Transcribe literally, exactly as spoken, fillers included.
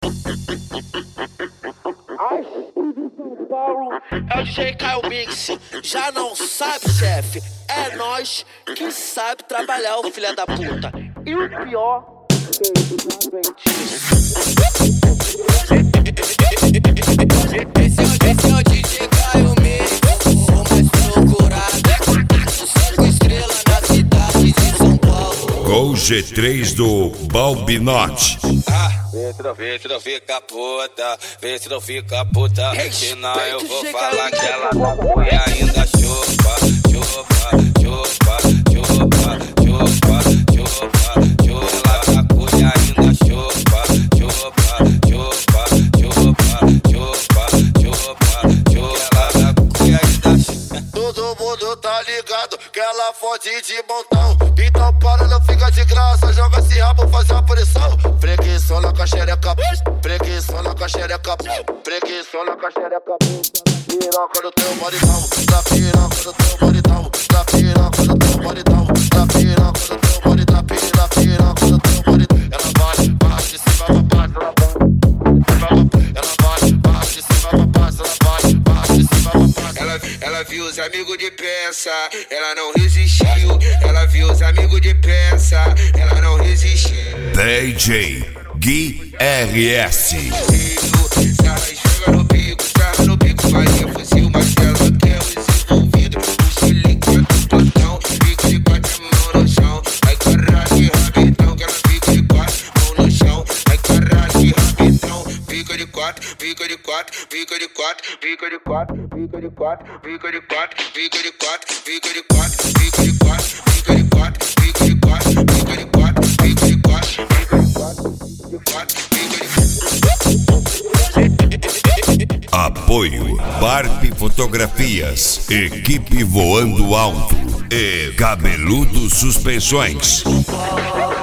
É o D J Caio Mix, já não sabe, chefe? É nós que sabe trabalhar, o filho da puta. E o pior, esse é o D J Caio Mix, o mais procurado, cinco estrelas na cidade de São Paulo. Gol G três do Balbinote. Vê se não, vê se não fica puta, vê se não fica puta, senão eu vou falar que ela e ainda chupa, chupa, chupa, chupa, chupa, chupa, chupa, ela cuia ainda chupa, chupa, chupa, chupa, chupa, chupa, chupa, ela cuia ainda chupa. Todo mundo tá ligado que ela fode de montão, então para, não fica de graça, joga esse rabo, faz a pressão. Preguiçola com a xereca, preguiçola com a xereca, preguiçola com a xereca. Piroca do teu maridão, da piroca do teu maridão, da piroca do teu maridão, da piroca do teu maridão, da piroca do teu maridão. Ela vai, vai de cima pra baixo, ela vai, ela vai, vai de cima pra baixo, ela vai, vai de cima pra baixo. Ela, ela viu os amigos de peça, ela não resistiu. Ela viu os amigos de peça, ela não resistiu. D J Gui R S. Se ela esfrega no pico, esfrega no pico, vai ter fuzil, mas ela quer os envolvidos. O chilique é do plantão, fica de quatro, mão no chão. Ai caralho, que rapidão, que ela fica de quatro, mão no chão. Ai caralho, que rapidão, fica de quatro, fica de quatro, fica de quatro, fica de quatro, fica de quatro, fica de quatro, fica de quatro, fica de quatro, fica de quatro, fica de quatro, fica de quatro, fica de quatro, fica de quatro, fica de quatro. Apoio Barbie Fotografias, Equipe Voando Alto e Cabeludo Suspensões.